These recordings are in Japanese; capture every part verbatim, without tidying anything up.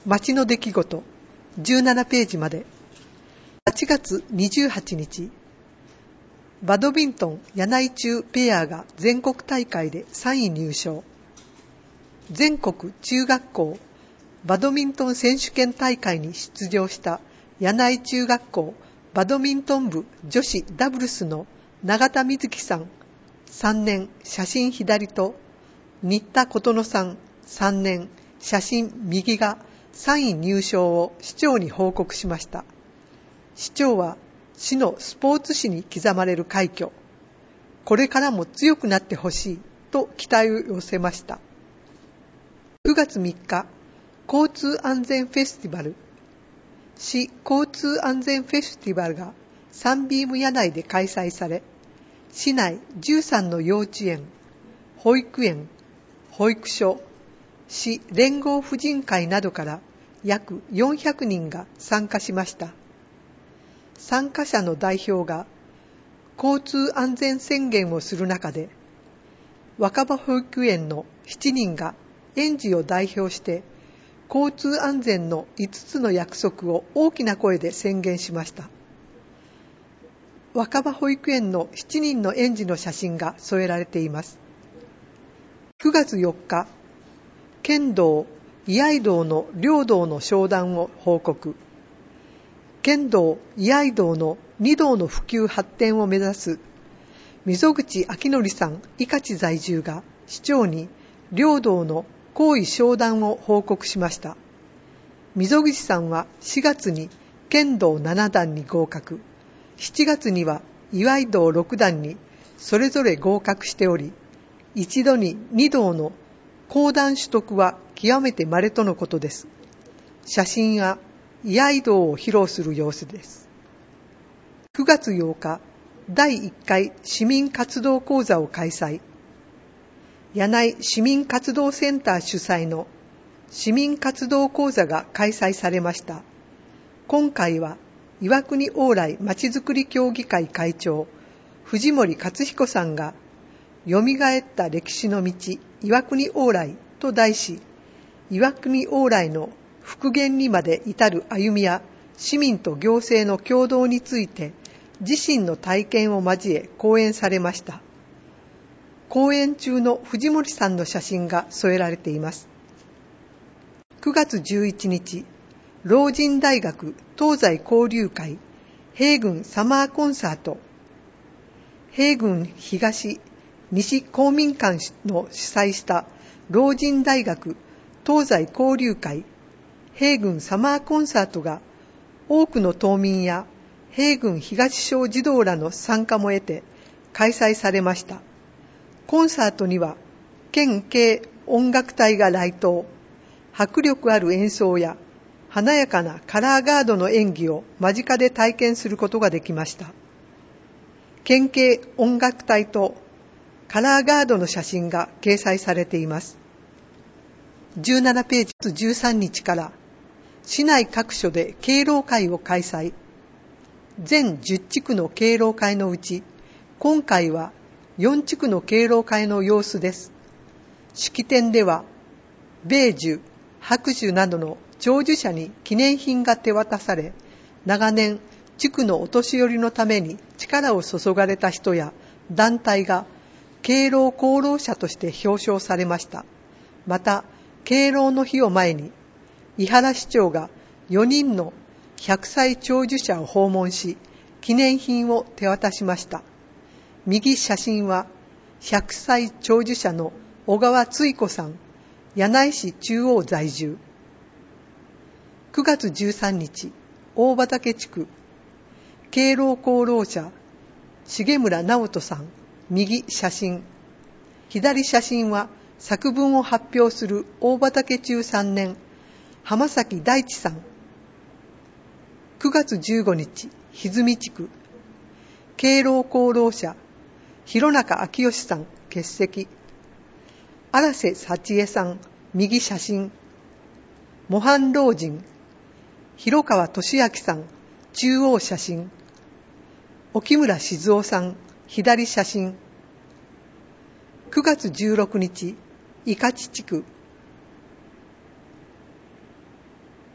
街の出来事じゅうななページまで。はちがつにじゅうはちにち、バドミントン柳井中ペアが全国大会でさんい入賞。全国中学校バドミントン選手権大会に出場した柳井中学校バドミントン部女子ダブルスの永田瑞希さんさんねん写真左と新田琴乃さんさんねん写真右がさんい入賞を市長に報告しました。市長は市のスポーツ史に刻まれる快挙、これからも強くなってほしいと期待を寄せました。くがつみっか、交通安全フェスティバル、市交通安全フェスティバルがサンビーム柳井で開催され、市内じゅうさんの幼稚園、保育園、保育所、市連合婦人会などから約よんひゃくにんが参加しました。参加者の代表が交通安全宣言をする中で、若葉保育園のしちにんが園児を代表して交通安全のいつつの約束を大きな声で宣言しました。若葉保育園のしちにんの園児の写真が添えられています。くがつよっか、県道、居合道の両道の商談を報告。県道、居合道のに道の普及発展を目指す溝口昭則さん伊香地在住が市長に両道の行為商談を報告しました。溝口さんはしがつに県道ななだんに合格、しちがつには居合道ろくだんにそれぞれ合格しており、一度にに道の公団取得は極めて稀とのことです。写真や居合道を披露する様子です。くがつようか、だいいっかい市民活動講座を開催。柳井市民活動センター主催の市民活動講座が開催されました。今回は岩国往来まちづくり協議会会長藤森克彦さんがよみがえった歴史の道岩国往来と題し、岩国往来の復元にまで至る歩みや市民と行政の共同について自身の体験を交え講演されました。講演中の藤森さんの写真が添えられています。くがつじゅういちにち、老人大学東西交流会平郡サマーコンサート、平郡東西公民館の主催した老人大学東西交流会平郡サマーコンサートが多くの島民や平郡東小児童らの参加も得て開催されました。コンサートには県警音楽隊が来島、迫力ある演奏や華やかなカラーガードの演技を間近で体験することができました。県警音楽隊とカラーガードの写真が掲載されています。じゅうななページじゅうさんにちから市内各所で敬老会を開催。全じゅっちくの敬老会のうち、今回はよんちくの敬老会の様子です。式典では、米寿、白寿などの長寿者に記念品が手渡され、長年、地区のお年寄りのために力を注がれた人や団体が敬老功労者として表彰されました。また、敬老の日を前に、井原市長がよにんのひゃくさい長寿者を訪問し、記念品を手渡しました。右写真はひゃくさい長寿者の小川つい子さん、柳井市中央在住。くがつじゅうさんにち、大畑地区、敬老功労者、重村直人さん、右写真。左写真は作文を発表する大畑中さんねん、浜崎大地さん。くがつじゅうごにち、歪み地区、敬老功労者、弘中昭義さん、欠席。荒瀬幸恵さん、右写真。模範老人、広川俊明さん、中央写真。沖村静夫さん、左写真。くがつじゅうろくにち、伊香地地区、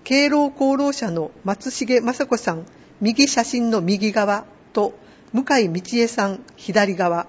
敬老功労者の松重雅子さん右写真の右側と向井道恵さん左側。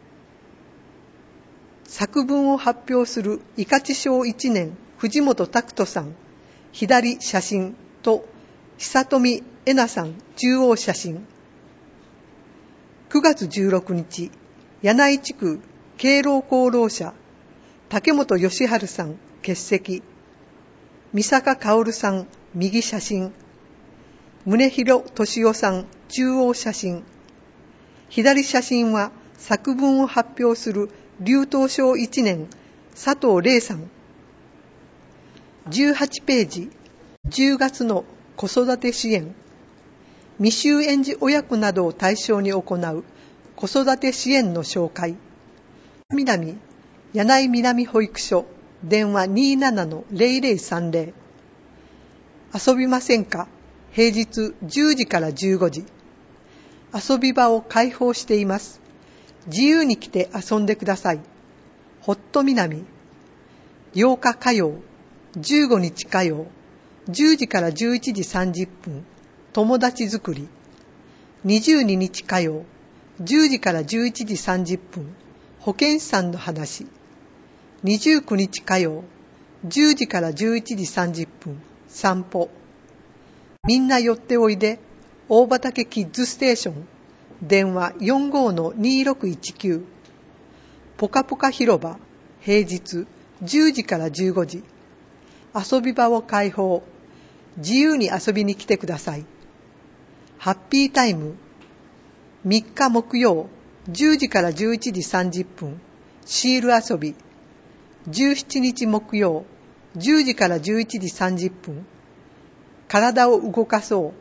作文を発表する伊勝小いちねん藤本拓人さん左写真と久富恵奈さん中央写真。くがつじゅうろくにち、柳井地区敬老功労者竹本義治さん欠席。三坂薫さん右写真。宗広敏夫さん中央写真。左写真は作文を発表する竜東小いちねん佐藤玲さん。じゅうはちページ、じゅうがつの子育て支援。未就園児親子などを対象に行う子育て支援の紹介。南、柳井南保育所、電話 にーななのゼロゼロさんゼロ。遊びませんか？平日じゅうじからじゅうごじ。遊び場を開放しています。自由に来て遊んでください。ホット南。ようか火曜、じゅうごにち火曜、じゅうじからじゅういちじさんじゅっぷん。友達作り。にじゅうににち火曜、じゅうじからじゅういちじさんじゅっぷん。保健師さんの話。にじゅうくにち火曜、じゅうじからじゅういちじさんじゅっぷん。散歩。みんな寄っておいで。大畑キッズステーション。電話 よんごのにろくいちきゅう。ぽかぽか広場。平日じゅうじからじゅうごじ。遊び場を開放。自由に遊びに来てください。ハッピータイム。みっか木曜、じゅうじからじゅういちじさんじゅっぷん。シール遊び。じゅうしちにち木曜、じゅうじからじゅういちじさんじゅっぷん。体を動かそう。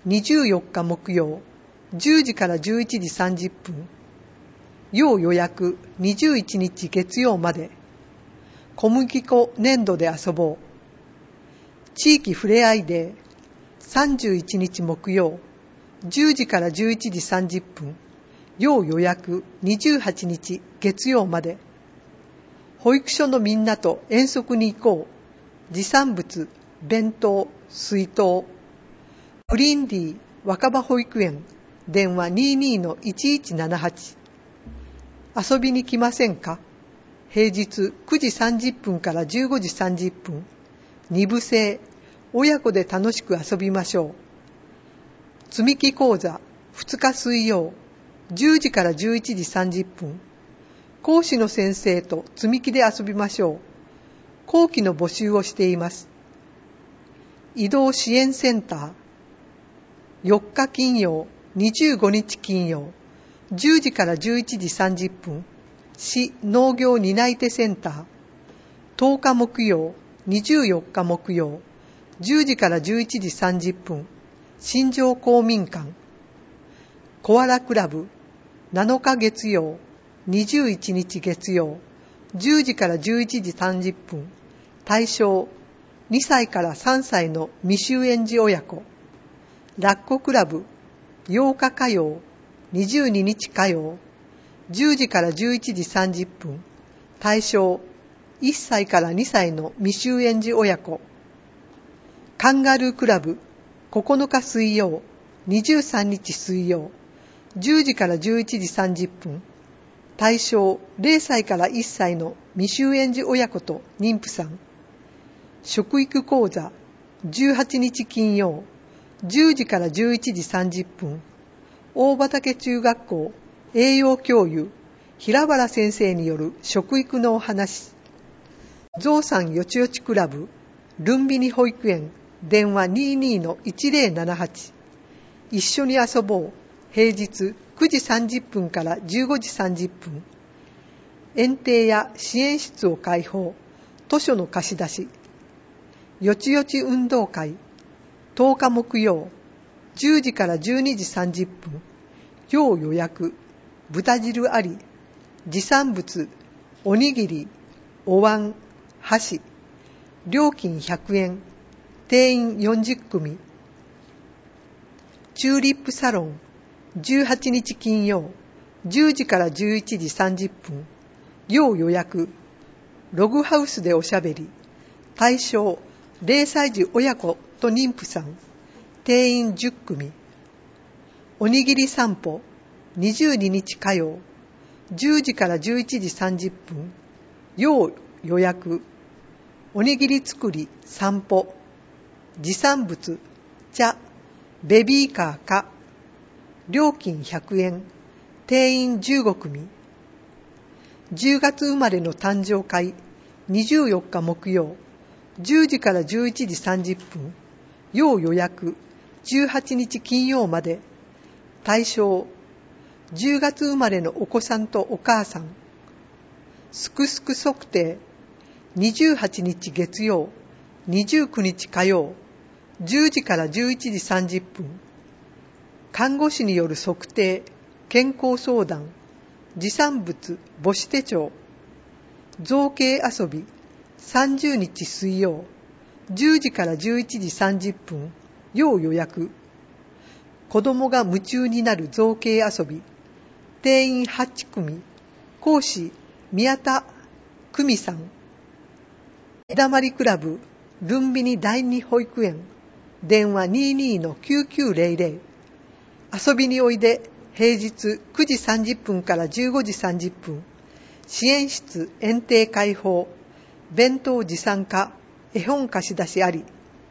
にじゅうよっか木曜、じゅうじからじゅういちじさんじゅっぷん。要予約にじゅういちにち月曜まで。小麦粉粘土で遊ぼう。地域ふれあいデーさんじゅういちにち木曜、じゅうじからじゅういちじさんじゅっぷん。要予約にじゅうはちにち月曜まで。保育所のみんなと遠足に行こう。持参物、弁当、水筒。グリーンディー若葉保育園。電話 にじゅうにのいちいちななはち。遊びに来ませんか？平日くじさんじゅっぷんからじゅうごじさんじゅっぷん。二部制。親子で楽しく遊びましょう。積み木講座ふつか水曜、じゅうじからじゅういちじさんじゅっぷん。講師の先生と積み木で遊びましょう。後期の募集をしています。移動支援センター。よっか金曜、にじゅうごにち金曜、じゅうじからじゅういちじさんじゅっぷん。市農業担い手センター。とおか木曜、にじゅうよっか木曜、じゅうじからじゅういちじさんじゅっぷん。新庄公民館。コアラクラブ。なのか月曜、にじゅういちにち月曜、じゅうじからじゅういちじさんじゅっぷん。対象、にさいからさんさいの未就園児親子。ラッコクラブ。ようか火曜、にじゅうににち火曜、じゅうじからじゅういちじさんじゅっぷん。対象、いっさいからにさいの未就園児親子。カンガルークラブ。ここのか水曜、にじゅうさんにち水曜、じゅうじからじゅういちじさんじゅっぷん。対象ゼロさいからいっさいの未就園児親子と妊婦さん。食育講座じゅうはちにち金曜、じゅうじからじゅういちじさんじゅっぷん。大畑中学校栄養教諭平原先生による食育のお話。ゾウさんよちよちクラブルンビニ保育園。電話 にじゅうにのいちゼロななはち。一緒に遊ぼう。平日くじさんじゅっぷんからじゅうごじさんじゅっぷん。園庭や支援室を開放。図書の貸し出し。よちよち運動会。とおか木曜、じゅうじからじゅうにじさんじゅっぷん。要予約。豚汁あり。持参物。おにぎり。お椀。箸。料金ひゃくえん。定員よんじゅっくみ。チューリップサロン。じゅうはちにち金曜、じゅうじからじゅういちじさんじゅっぷん。要予約。ログハウスでおしゃべり。対象、 れいさい児親子と妊婦さん、定員じゅっくみ。おにぎり散歩、にじゅうににち火曜、じゅうじからじゅういちじさんじゅっぷん、要予約。おにぎり作り、散歩。持参物、茶、ベビーカーか。料金ひゃくえん、定員じゅうごくみ。じゅうがつ生まれの誕生会、にじゅうよっか木曜、じゅうじからじゅういちじさんじゅっぷん、要予約、じゅうはちにち金曜まで。対象、じゅうがつ生まれのお子さんとお母さん。すくすく測定、にじゅうはちにち月曜、にじゅうくにち火曜、じゅうじからじゅういちじさんじゅっぷん。看護師による測定、健康相談、持参物母子手帳。造形遊び、さんじゅうにち水曜、じゅうじからじゅういちじさんじゅっぷん、要予約。子供が夢中になる造形遊び、定員はちくみ。講師、宮田久美さん。えだまりクラブ、ルンビニ第二保育園。電話 にじゅうにのきゅうきゅうゼロゼロ。遊びにおいで、平日くじさんじゅっぷんからじゅうごじさんじゅっぷん。支援室園庭開放。弁当持参可。絵本貸し出しあり。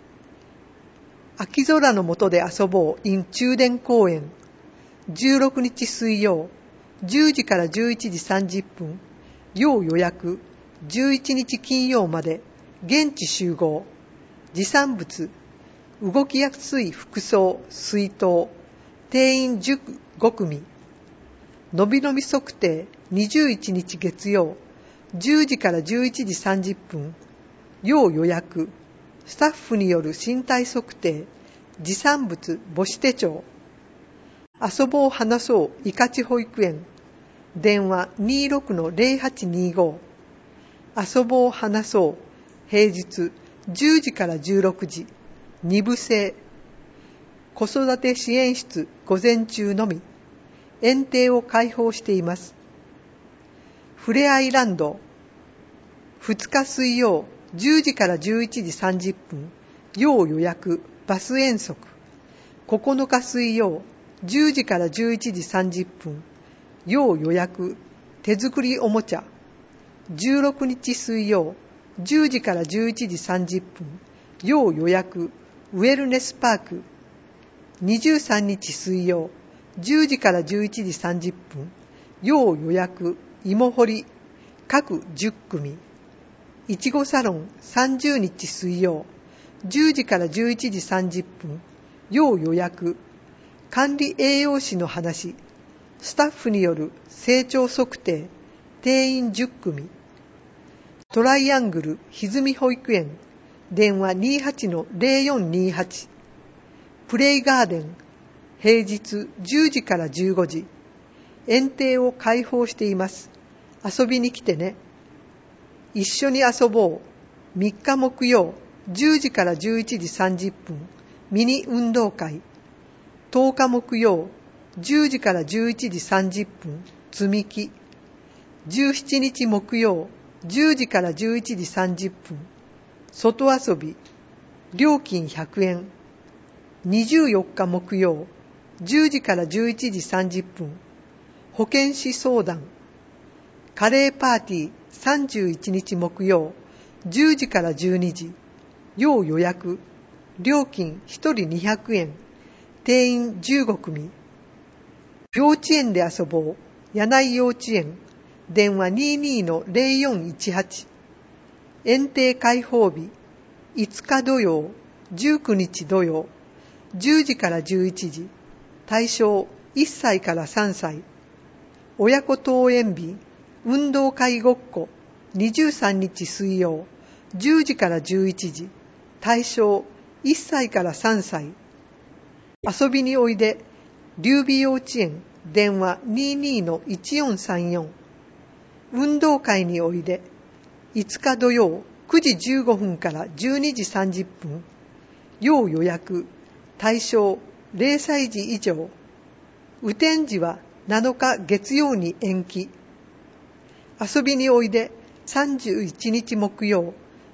秋空の下で遊ぼう in 中電公園。じゅうろくにち水曜、じゅうじからじゅういちじさんじゅっぷん。要予約。じゅういちにち金曜まで。現地集合。持参物。動きやすい服装、水筒。定員じゅうごくみ。のびのび測定、にじゅういちにち月曜、じゅうじからじゅういちじさんじゅっぷん。要予約。スタッフによる身体測定、持参物母子手帳。遊ぼう話そういかち保育園。電話 にじゅうろくのゼロはちにご。遊ぼう話そう平日じゅうじからじゅうろくじ。にぶ制。子育て支援室午前中のみ。園庭を開放しています。ふれあいランド。ふつか水曜、じゅうじからじゅういちじさんじゅっぷん。要予約、バス遠足。ここのか水曜、じゅうじからじゅういちじさんじゅっぷん。要予約、手作りおもちゃ。じゅうろくにち水曜、じゅうじからじゅういちじさんじゅっぷん。要予約、ウェルネスパーク。にじゅうさんにち水曜、じゅうじからじゅういちじさんじゅっぷん。要予約、芋掘り。各じゅっくみ。いちごサロンさんじゅうにち水曜、じゅうじからじゅういちじさんじゅっぷん。要予約。管理栄養士の話。スタッフによる成長測定。定員じゅっくみ。トライアングル歪み保育園。電話 にじゅうはちのゼロよんにはち。プレイガーデン。平日じゅうじからじゅうごじ。園庭を開放しています。遊びに来てね。一緒に遊ぼう。みっか木曜、じゅうじからじゅういちじさんじゅっぷん。ミニ運動会。とおか木曜、じゅうじからじゅういちじさんじゅっぷん。積み木。じゅうしちにち木曜、じゅうじからじゅういちじさんじゅっぷん。外遊び。料金ひゃくえん。にじゅうよっか木曜、じゅうじからじゅういちじさんじゅっぷん。保健師相談。カレーパーティーさんじゅういちにち木曜、じゅうじからじゅうにじ。要予約。料金ひとりにひゃくえん。定員じゅうごくみ。幼稚園で遊ぼう。柳井幼稚園。電話 にじゅうにのゼロよんいちはち。園庭開放日。いつか土曜、じゅうくにち土曜。じゅうじからじゅういちじ。対象いっさいからさんさい。親子登園日。運動会ごっこ。にじゅうさんにち水曜。じゅうじからじゅういちじ。対象いっさいからさんさい。遊びにおいで。劉備幼稚園。電話 にじゅうにのいちよんさんよん。運動会においで。いつか土曜くじじゅうごふんからじゅうにじさんじゅっぷん。要予約。対象ゼロさい児以上。雨天時はなのか月曜に延期。遊びにおいで。さんじゅういちにち木曜、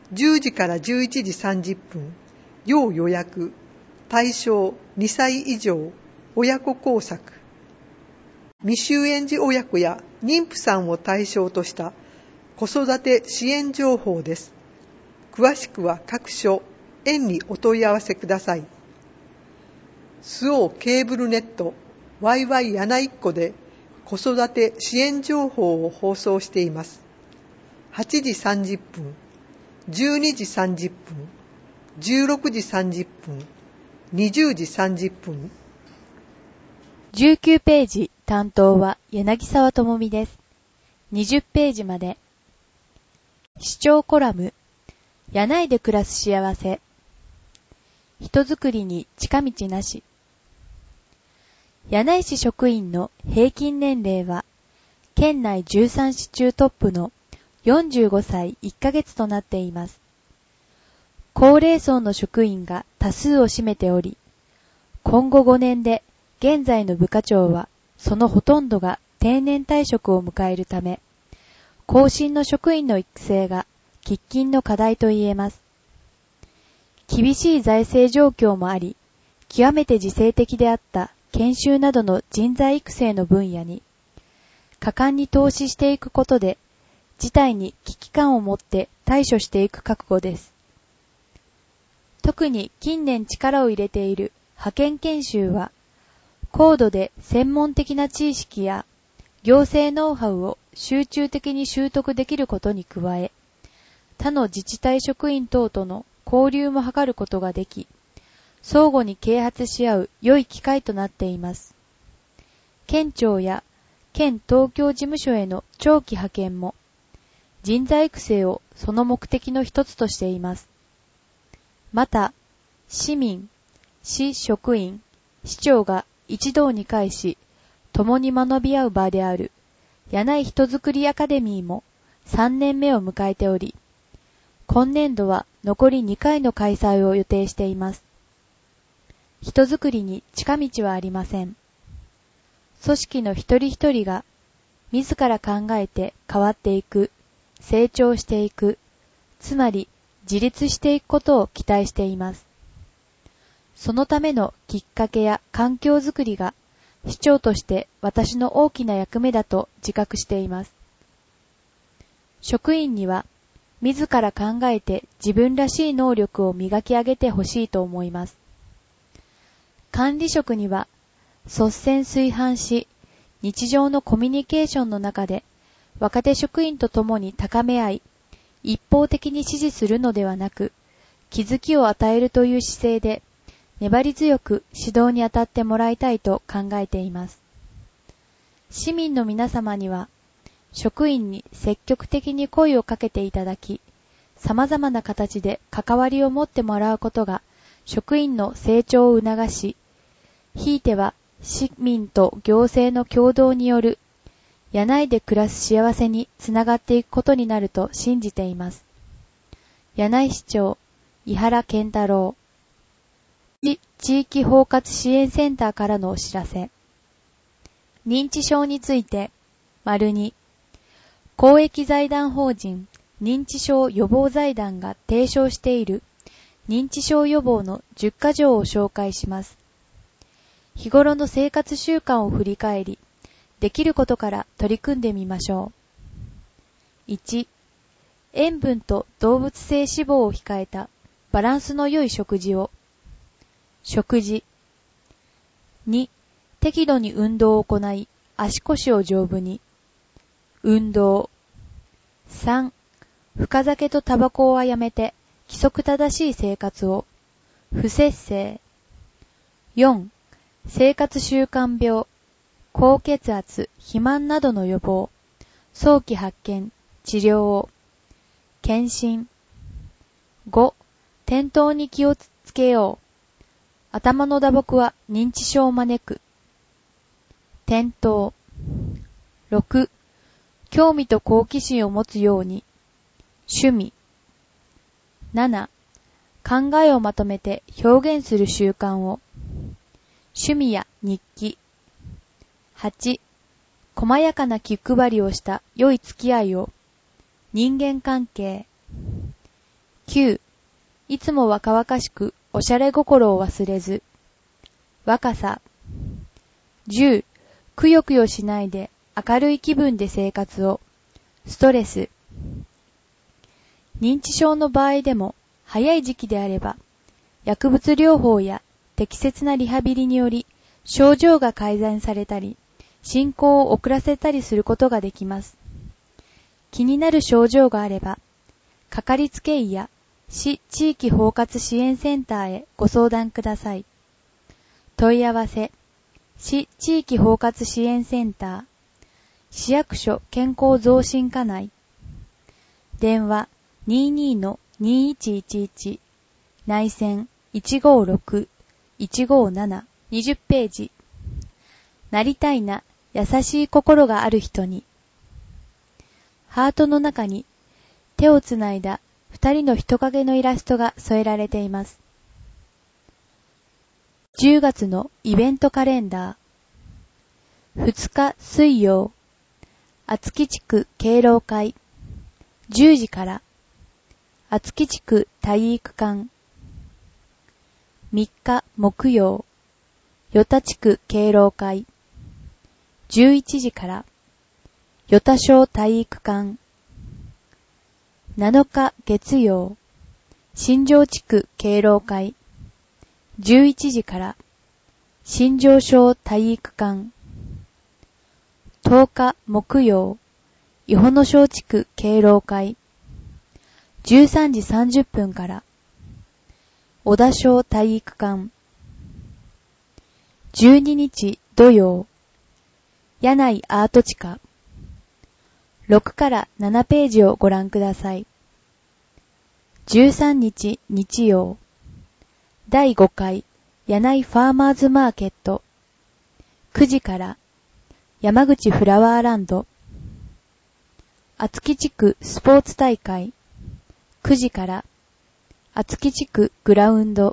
じゅうじからじゅういちじさんじゅっぷん、要予約、対象にさい以上、親子工作。未就園児親子や妊婦さんを対象とした子育て支援情報です。詳しくは各所、園にお問い合わせください。スオーケーブルネット、ワイワイやないっこで子育て支援情報を放送しています。はちじさんじゅっぷん、じゅうにじさんじゅっぷん、じゅうろくじさんじゅっぷん、にじゅうじさんじゅっぷん。 じゅうきゅうページ担当は柳沢智美です。にじゅっページまで。視聴コラム、柳井で暮らす幸せ。人づくりに近道なし。柳井市職員の平均年齢は、県内じゅうさん市中トップのよんじゅうごさいいっかげつとなっています。高齢層の職員が多数を占めており、今後ごねんで現在の部課長はそのほとんどが定年退職を迎えるため、後進の職員の育成が喫緊の課題と言えます。厳しい財政状況もあり、極めて自制的であった研修などの人材育成の分野に、果敢に投資していくことで、事態に危機感を持って対処していく覚悟です。特に近年力を入れている派遣研修は、高度で専門的な知識や行政ノウハウを集中的に習得できることに加え、他の自治体職員等との交流も図ることができ、相互に啓発し合う良い機会となっています。県庁や県東京事務所への長期派遣も、人材育成をその目的の一つとしています。また、市民、市職員、市長が一堂に会し、共に学び合う場である、柳井人づくりアカデミーもさんねんめを迎えており、今年度は残りにかいの開催を予定しています。人づくりに近道はありません。組織の一人一人が、自ら考えて変わっていく、成長していく、つまり自立していくことを期待しています。そのためのきっかけや環境づくりが市長として私の大きな役目だと自覚しています。職員には自ら考えて自分らしい能力を磨き上げてほしいと思います。管理職には率先垂範し、日常のコミュニケーションの中で若手職員と共に高め合い、一方的に指示するのではなく、気づきを与えるという姿勢で、粘り強く指導に当たってもらいたいと考えています。市民の皆様には、職員に積極的に声をかけていただき、様々な形で関わりを持ってもらうことが、職員の成長を促し、ひいては市民と行政の協働による、柳井で暮らす幸せにつながっていくことになると信じています。柳井市長、井原健太郎。地域包括支援センターからのお知らせ。認知症について、丸に、公益財団法人認知症予防財団が提唱している認知症予防のじゅっかじょうを紹介します。日頃の生活習慣を振り返り、できることから取り組んでみましょう。いち、塩分と動物性脂肪を控えたバランスの良い食事を。食事。に、適度に運動を行い、足腰を丈夫に。運動。さん、深酒とタバコはやめて、規則正しい生活を。不摂生。よん、生活習慣病、高血圧、肥満などの予防、早期発見、治療を。検診。ご、転倒に気をつけよう。頭の打撲は認知症を招く。転倒。ろく、興味と好奇心を持つように。趣味。なな、考えをまとめて表現する習慣を。趣味や日記。はち、細やかな気配りをした良い付き合いを。人間関係。 きゅう、いつも若々しくおしゃれ心を忘れず。若さ。じゅう、くよくよしないで明るい気分で生活を。ストレス。認知症の場合でも早い時期であれば、薬物療法や適切なリハビリにより症状が改善されたり、進行を遅らせたりすることができます。気になる症状があれば、かかりつけ医や市地域包括支援センターへご相談ください。問い合わせ、市地域包括支援センター、市役所健康増進課内、電話 にじゅうにのにせんひゃくじゅういち、内線 いちごろく いちごなな にじゅうページ。なりたいな優しい心がある人に。ハートの中に手をつないだ二人の人影のイラストが添えられています。じゅうがつのイベントカレンダー。ふつか水曜、厚木地区敬老会、じゅうじから、厚木地区体育館。みっか木曜、与田地区敬老会、じゅういちじから、与田小体育館。なのか月曜、新庄地区敬老会、じゅういちじから、新庄小体育館。とおか木曜、伊保野小地区敬老会、じゅうさんじさんじゅっぷんから、小田小体育館。じゅうににち土曜、柳井アート地下。ろくからななページをご覧ください。じゅうさんにち日曜、だいごかい柳井ファーマーズマーケット。くじから、山口フラワーランド。厚木地区スポーツ大会。くじから、厚木地区グラウンド。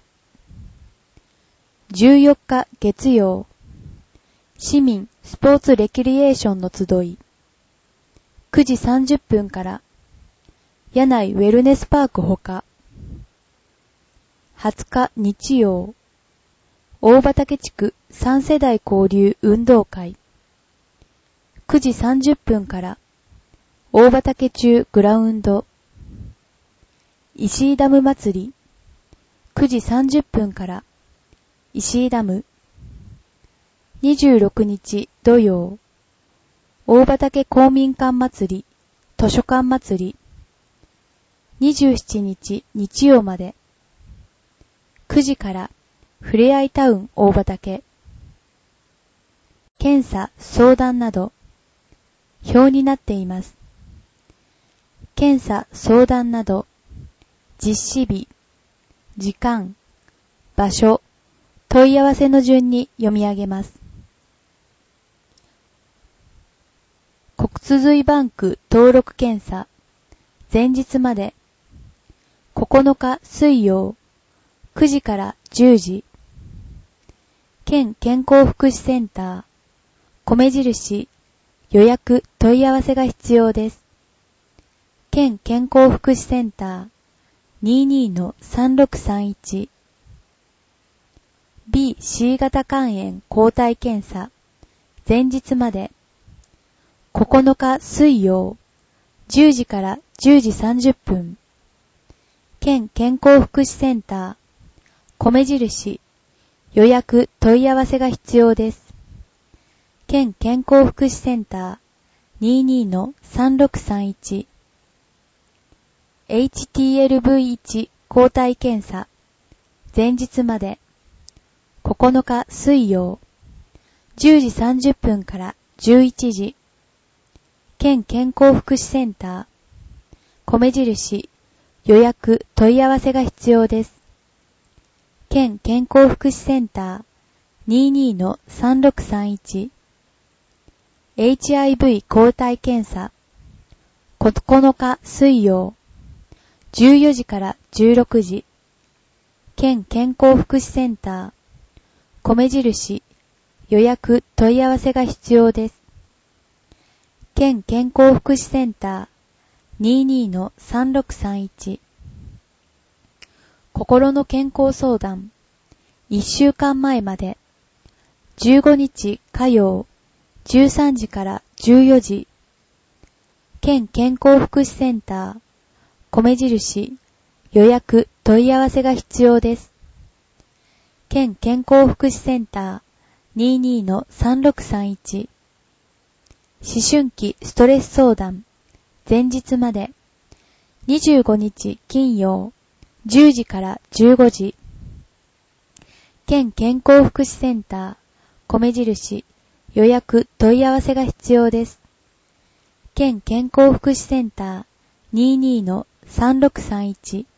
じゅうよっか月曜、市民スポーツレクリエーションの集い。くじさんじゅっぷんから、柳井ウェルネスパークほか。はつか日曜、大畑地区さん世代交流運動会。くじさんじゅっぷんから、大畑中グラウンド。石井ダム祭り。くじさんじゅっぷんから、石井ダム。にじゅうろくにち土曜、大畑公民館祭り、図書館祭り。にじゅうしちにち日曜まで。くじから、ふれあいタウン大畑。検査、相談など、表になっています。検査、相談など、実施日、時間、場所、問い合わせの順に読み上げます。国津髄バンク登録検査、前日まで、ここのか水曜、くじからじゅうじ、県健康福祉センター、米印、予約問い合わせが必要です。県健康福祉センター にじゅうにのさんろくさんいち ビーシー 型肝炎抗体検査、前日まで、ここのか水曜、じゅうじからじゅうじさんじゅっぷん、県健康福祉センター、米印、予約問い合わせが必要です。県健康福祉センター にじゅうにのさんろくさんいち エイチティーエルブイワン 抗体検査、前日まで、ここのか水曜、じゅうじさんじゅっぷんからじゅういちじ、県健康福祉センター、米印、予約問い合わせが必要です。県健康福祉センター にじゅうにのさんろくさんいち エイチアイブイ 抗体検査、ここのか水曜、じゅうよじからじゅうろくじ、県健康福祉センター、米印、予約問い合わせが必要です。県健康福祉センター にじゅうにのさんろくさんいち心の健康相談、いっしゅうかんまえまで、じゅうごにち火曜、じゅうさんじからじゅうよじ、県健康福祉センター、米印、予約、問い合わせが必要です。県健康福祉センター、にじゅうにのさんろくさんいち、思春期ストレス相談、前日まで、にじゅうごにち金曜、じゅうじからじゅうごじ、県健康福祉センター、米印、予約、問い合わせが必要です。県健康福祉センター、にじゅうにのさんろくさんいち、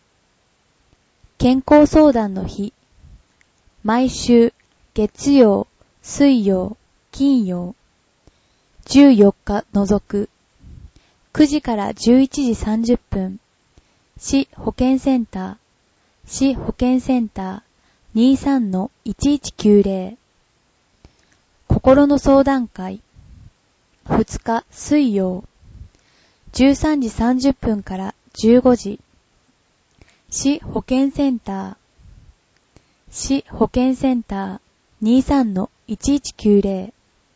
健康相談の日、毎週、月曜、水曜、金曜、じゅうよっか除く、くじからじゅういちじさんじゅっぷん、市保健センター、市保健センター にじゅうさんのいちいちきゅうぜろ、心の相談会、ふつか水曜、じゅうさんじさんじゅっぷんからじゅうごじ、市保健センター、市保健センター にじゅうさんのいちいちきゅうぜろ、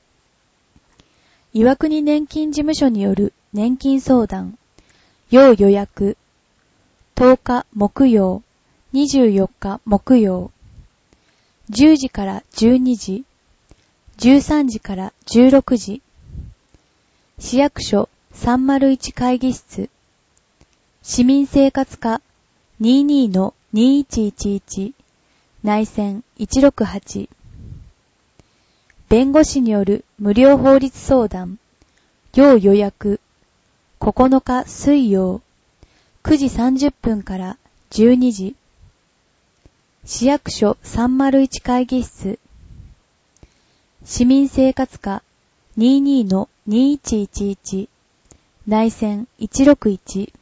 岩国年金事務所による年金相談、要予約、とおか木曜、にじゅうよっか木曜、じゅうじからじゅうにじ、じゅうさんじからじゅうろくじ、市役所さんまるいち会議室、市民生活課 にじゅうにのにいちいちいち、内線いちろくはち、弁護士による無料法律相談、要予約、ここのか水曜、くじさんじゅっぷんからじゅうにじ、市役所さんまるいち会議室、市民生活課 にじゅうにのにいちいちいち、内線いちろくいち、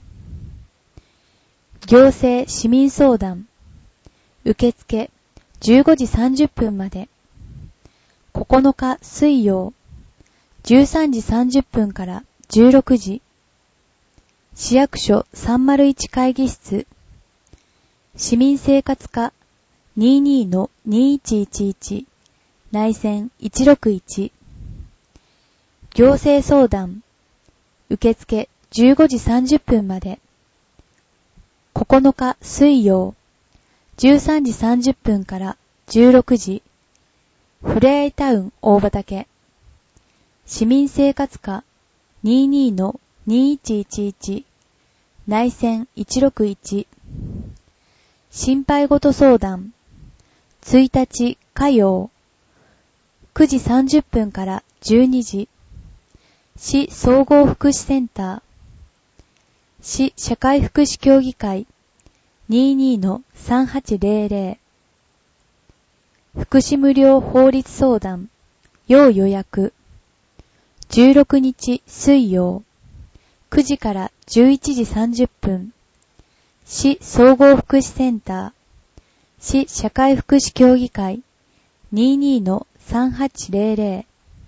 行政市民相談、受付じゅうごじさんじゅっぷんまで、ここのか水曜、じゅうさんじさんじゅっぷんからじゅうろくじ、市役所さんまるいち会議室、市民生活課 にじゅうにのにいちいちいち、内線いちろくいち、行政相談、受付じゅうごじさんじゅっぷんまで、ここのか水曜、じゅうさんじさんじゅっぷんからじゅうろくじ、ふれあいタウン大畑、市民生活課 にじゅうにのにいちいちいち、内線いちろくいち、心配事相談、ついたち火曜、くじさんじゅっぷんからじゅうにじ、市総合福祉センター、市社会福祉協議会 にじゅうにのさんはちぜろぜろ、福祉無料法律相談、要予約、じゅうろくにち水曜、くじからじゅういちじさんじゅっぷん、市総合福祉センター、市社会福祉協議会 にじゅうにのさんはちぜろぜろ、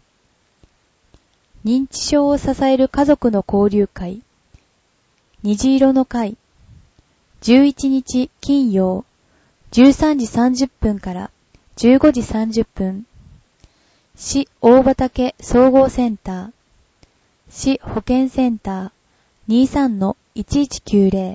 認知症を支える家族の交流会、虹色の会、じゅういちにち金曜、じゅうさんじさんじゅっぷんからじゅうごじさんじゅっぷん、市大畑総合センター、市保健センター にじゅうさんのいちいちきゅうぜろ、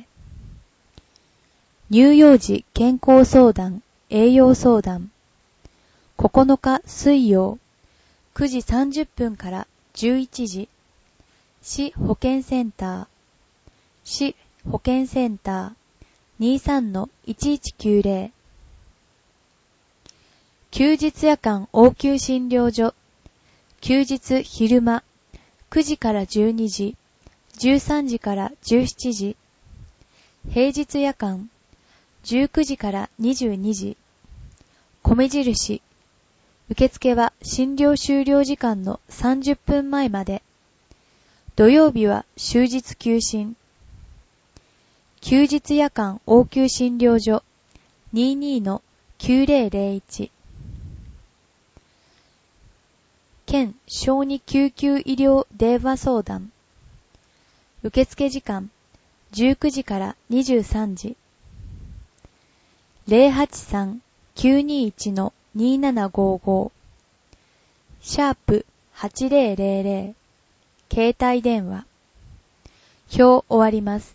乳幼児健康相談、栄養相談、ここのか水曜、くじさんじゅっぷんからじゅういちじ、市保健センター、市保健センター にじゅうさんのいちいちきゅうぜろ、休日夜間応急診療所、休日昼間、くじからじゅうにじ、じゅうさんじからじゅうしちじ、平日夜間、じゅうくじからにじゅうにじ、米印、受付は診療終了時間のさんじゅっぷんまえまで、土曜日は終日休診、休日夜間応急診療所 にじゅうにのきゅうぜろぜろいち、県小児救急医療電話相談、受付時間じゅうくじからにじゅうさんじ、 ゼロはちさん きゅうにいち にーななごーごー、シャープはちゼロゼロゼロ、携帯電話。表終わります。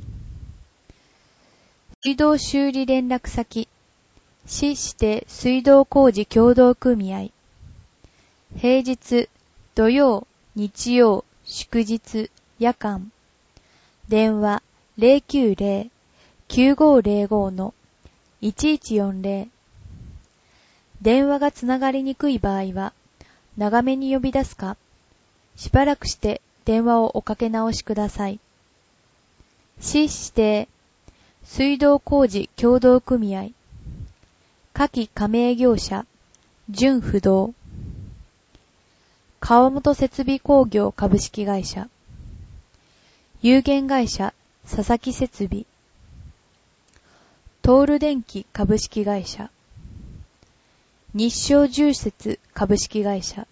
水道修理連絡先、市指定水道工事協同組合。平日、土曜、日曜、祝日、夜間。電話 ゼロきゅうゼロ きゅうごゼロご のいちいちよんゼロ。電話がつながりにくい場合は、長めに呼び出すか、しばらくして電話をおかけ直しください。市指定水道工事協同組合。下記加盟業者、純不動。川本設備工業株式会社。有限会社、佐々木設備。トール電機株式会社。日照重設株式会社。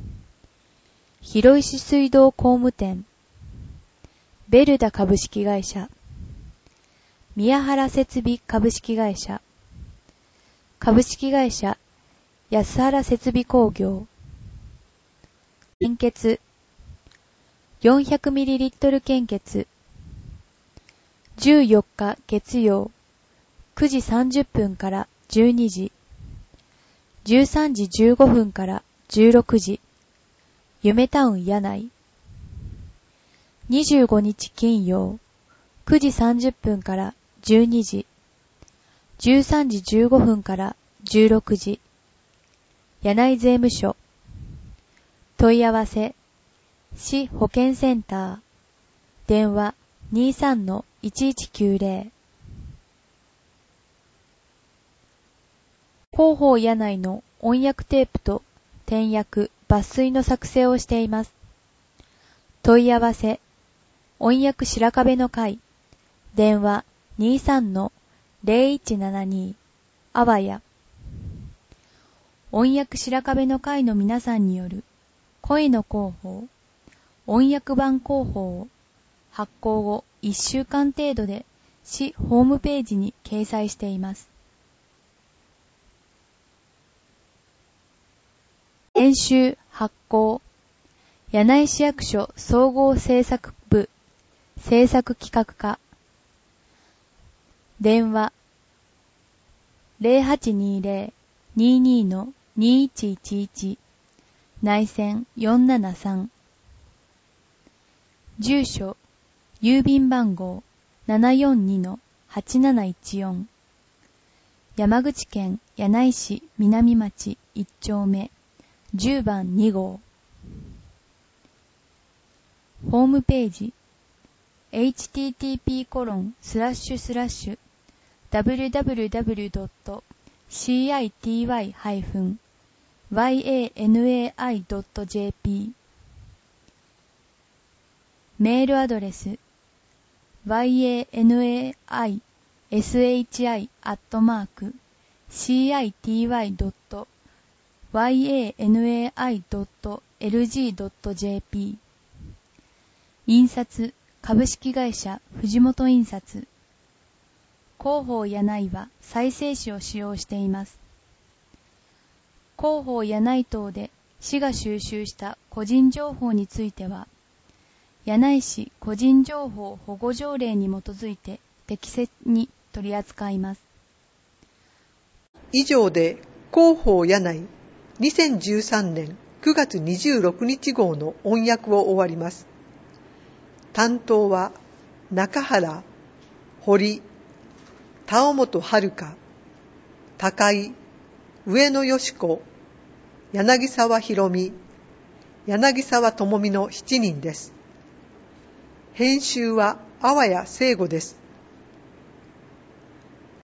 広石水道工務店。ベルダ株式会社。宮原設備株式会社。株式会社安原設備工業。献血 よんひゃくミリリットル 献血。じゅうよっか月曜くじさんじゅっぷんからじゅうにじ、じゅうさんじじゅうごふんからじゅうろくじ、夢タウン柳井。にじゅうごにち金曜くじさんじゅっぷんからじゅうにじ、じゅうさんじじゅうごふんからじゅうろくじ、柳井税務署。問い合わせ、市保健センター。電話 にじゅうさんのいちいちきゅうゼロ。広報柳井の音訳テープと点訳、抜粋の作成をしています。問い合わせ、音訳白壁の会。電話 にじゅうさんのゼロいちななに、あわや。音訳白壁の会の皆さんによる声の広報、音訳版広報を発行後いっしゅうかん程度で市ホームページに掲載しています。編集発行、柳井市役所総合制作部制作企画課。電話ゼロはちにゼロ にーにー のにいちいちいち、内線よんななさん。住所、郵便番号 ななよんにのはちなないちよん。山口県柳井市南町いっちょうめじゅうばんにごう。ホームページ エイチティーティーピーコロンスラッシュスラッシュダブリュダブリュダブリュドットシーアイティーワイハイフンワイエーエヌエーアイドットジェーピー。 メールアドレス ワイエーエヌエーアイエスエイチアイ アットマーク シーアイティーワイ ドット ワイエーエヌエーアイ ドット エルジー ドット ジェーピー。 印刷株式会社藤本印刷。広報柳井は再生紙を使用しています。広報柳井等で市が収集した個人情報については、柳井市個人情報保護条例に基づいて適切に取り扱います。 以上で広報柳井にせんじゅうさんねんくがつにじゅうろくにち号の音訳を終わります。担当は中原、堀、田尾本遥、高井、上野よし子、柳沢博美、柳沢智美のしちにんです。編集は阿波谷聖吾です。